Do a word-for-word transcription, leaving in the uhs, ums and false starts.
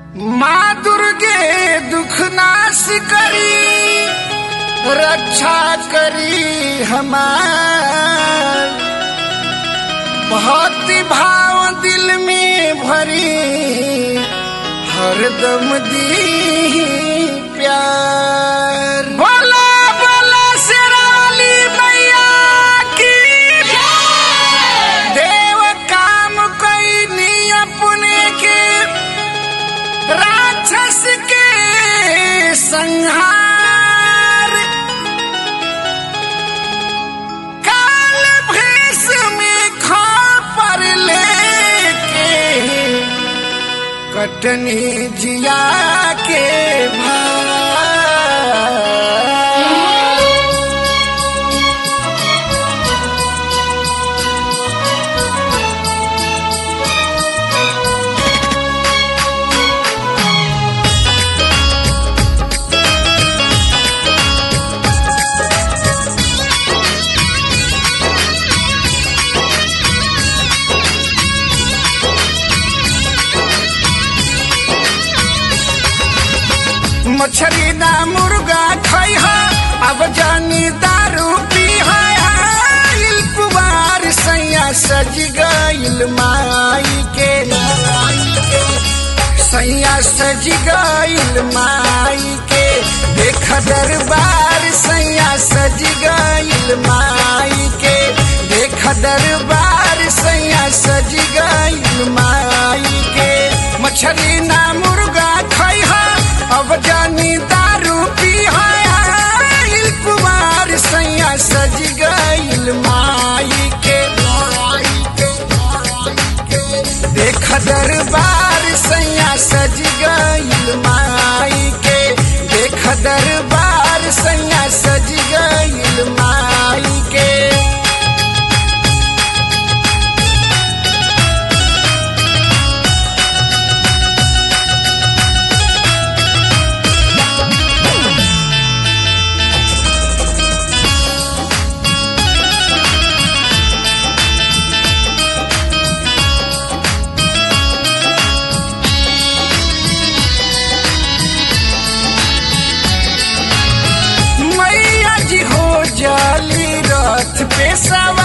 माँ दुर्गे दुख नाश करी, रक्षा करी हमार। भक्ति भाव दिल में भरी, हरदम दी प्यार। बोला बोला शेरावाली मैया की देव काम कोई नहीं अपने के, राक्षस के संहार। काल भेष में खपर लेके, कटनी जिया के भार। मछरी ना मुर्गा खाई है, अब जानी दारू पी है। कुवार सैया सज गईल माई के, सैया सज गईल माई के। देख दरबार सैया सज गईल माई के, देख दरबार सैया सज गईल माई के। मछली ना मुर्गा खाई है, अब जानी दारू पी है। कुमार सैया सज गईल माई के, देख दरबार सैया सज गईल माई के। देख दरबार सैया सज गईल माई के। जाली रथ पे सवार,